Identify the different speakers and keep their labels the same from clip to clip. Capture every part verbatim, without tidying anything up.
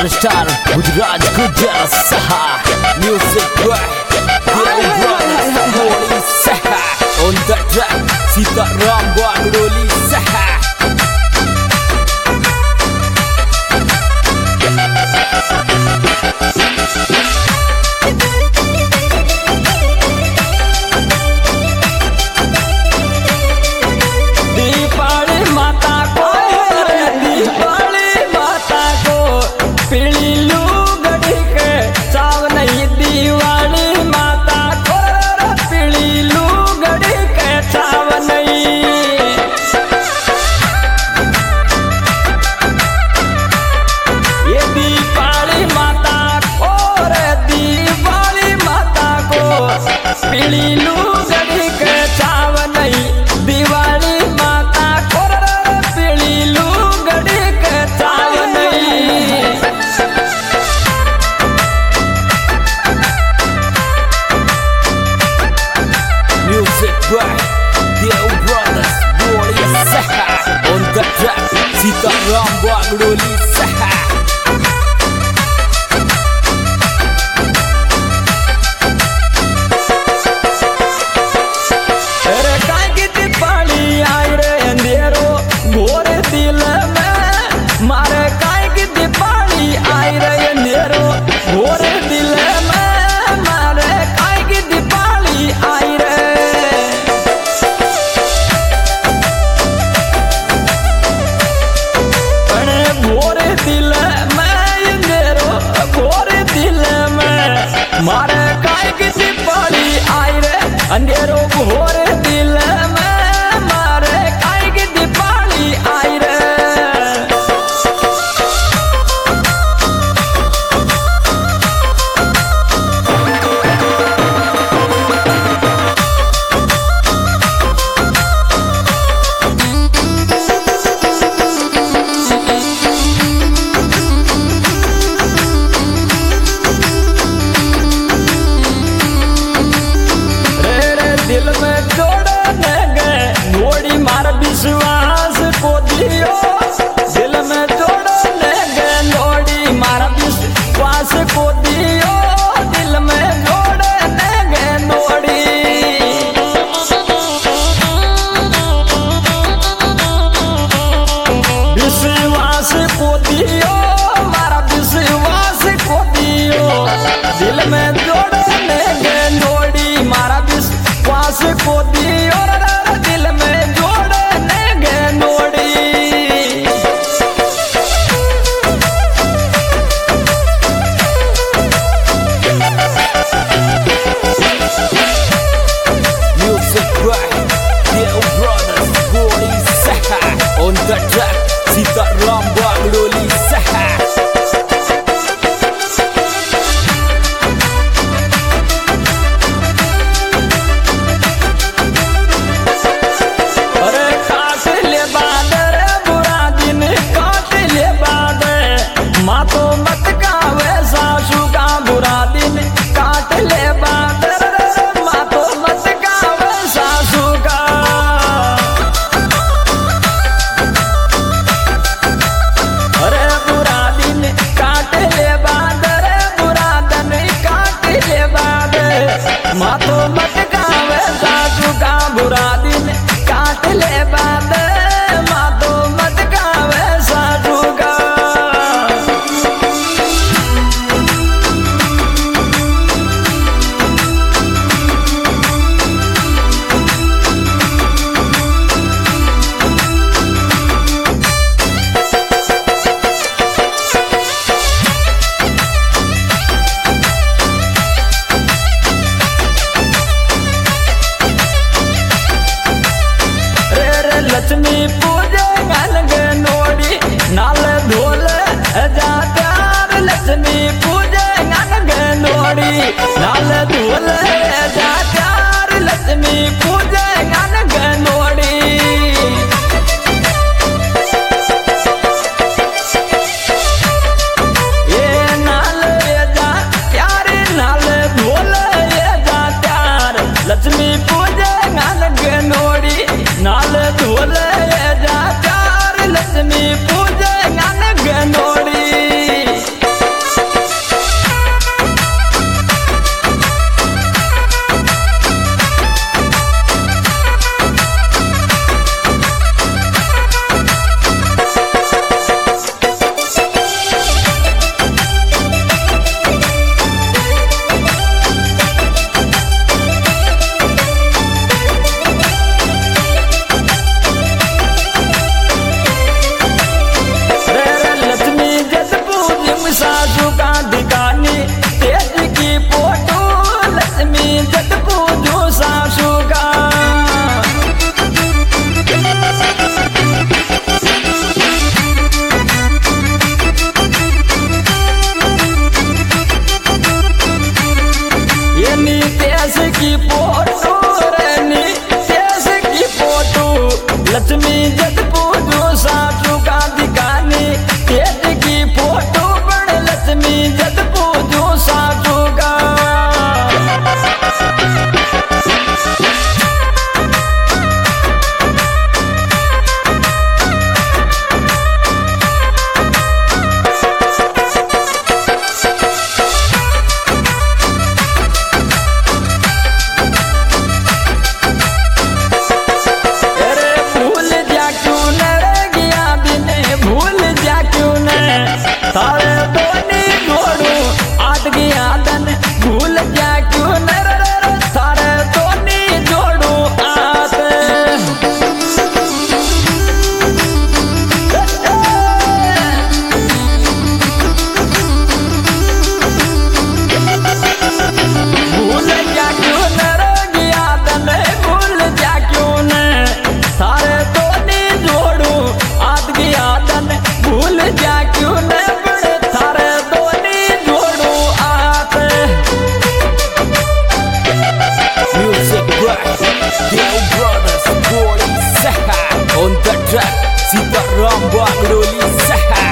Speaker 1: Superstar Gujarat गुजर सहा music by Dewi Brothers Moli Saha on the track Sita Ramba Loli Saha.
Speaker 2: पीली लुगड़ी के चाव नहीं दिवाली माता को पीली लुगड़ी के चाव नहीं।
Speaker 1: Music by Dewi Brothers Moli Saha on the track Sita Ramba Loli Saha.
Speaker 2: मारे काय की दीपाली आई रे अंधेरो घोर दिल में मारे काय की दीपाली आई रे। दिल में जोड़ने गए नोड़ी मार विश्वास को दियो दिल में जोड़ने गए नोड़ी मार विश्वास को दियो दिल में जोड़ने गए नोड़ी। विश्वास को दियो मारा विश्वास को दियो दिल में जोड़ने गए नोड़ी मारा वास को दियो दिल में जोड़ने गए नोड़ी।
Speaker 1: Music by Dewi Brothers Moli Saha on the track Sita Ramba Loli Saha.
Speaker 2: माँ तो मत गावे सासू का बुरा दिन काट ले बादर माँ तो मत गावे सासू का। अरे बुरा दिन
Speaker 1: बागडोली सहा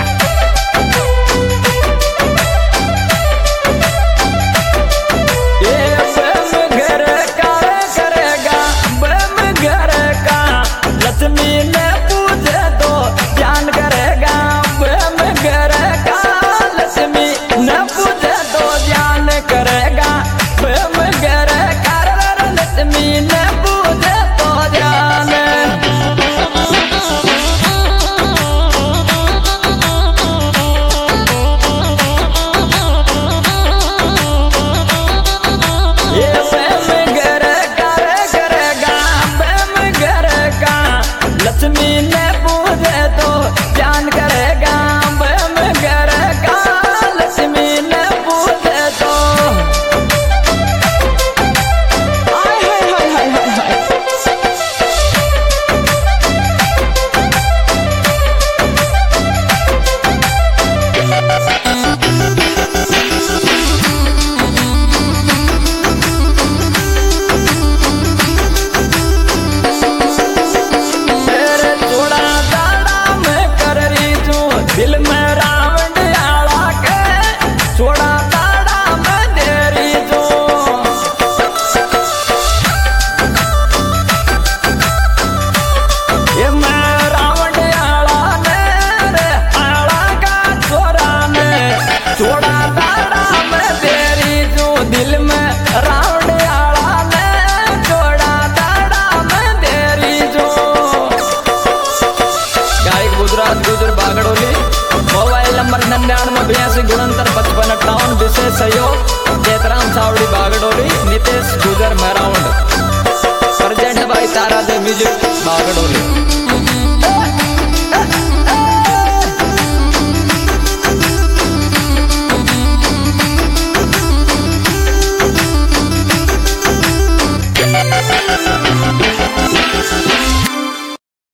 Speaker 2: निन्यानवे बयासी गुणंतर पचपन अट्ठावन विशेष सहयोग जयतराम सावड़ी बागडोली नितेश गुजर मैराउंड प्रेजेंट बाई तारा दे म्यूजिक बागडोली।